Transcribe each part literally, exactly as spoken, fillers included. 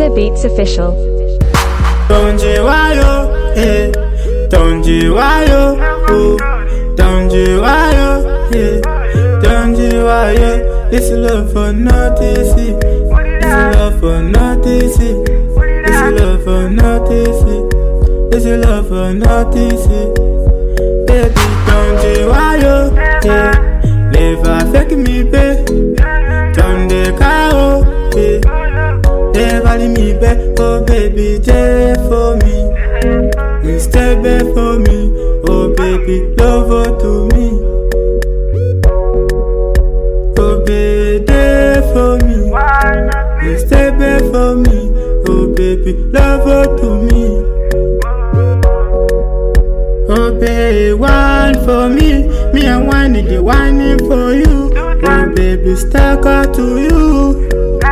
Mega Beats Official. Don't you why yo, eh? Don't you why yo, oh? Don't you why yo, eh? Don't you why yo? This love for notice, this love for notice, this love for notice, this love for notice. Baby, don't you why yo, eh? Never fake me, babe. Don't they call, eh? Never leave me back, oh baby, there for me. Stay back for me, oh baby, love her to me. Oh baby, there for me. Stay back for me, oh baby, love her to me. Oh baby, wine for me, me and whining, the whining for you. Oh baby, stuck out to you.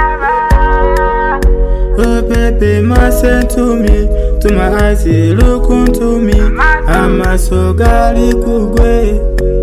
Oh baby, listen to me, to my eyes, look into me. I'm a so gali kugwe.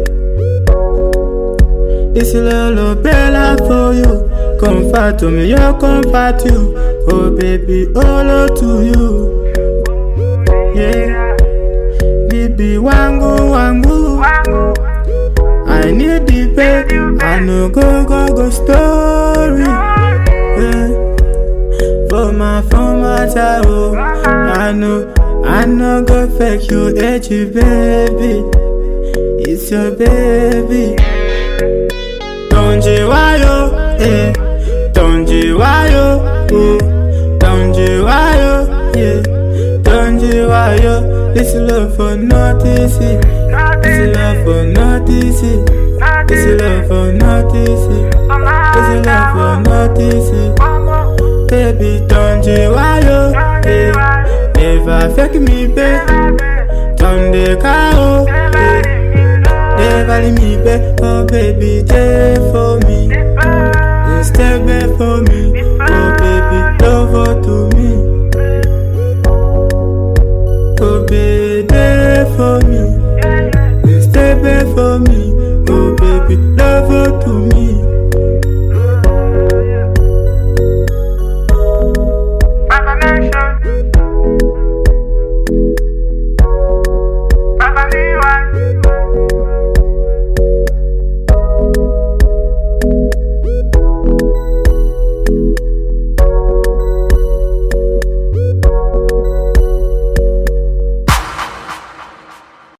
This little bella for you, comfort to me, you comfort you. Oh baby, all to you. Yeah, baby, wangu wangu. I need the baby, I know go go go story. Yeah. For my former child, I know, I know go fake you, it's your baby, it's your baby. Don't you why yo, eh? Don't you why yo, oh? Don't you why yo, yeah? Don't you why yo? This love for notice, this love for notice, this love for notice, this love for notice. Baby, don't you why yo, eh? Never fake me, babe. Don't they call, eh? Never leave me, babe. Oh baby, there for me. Stay back for me.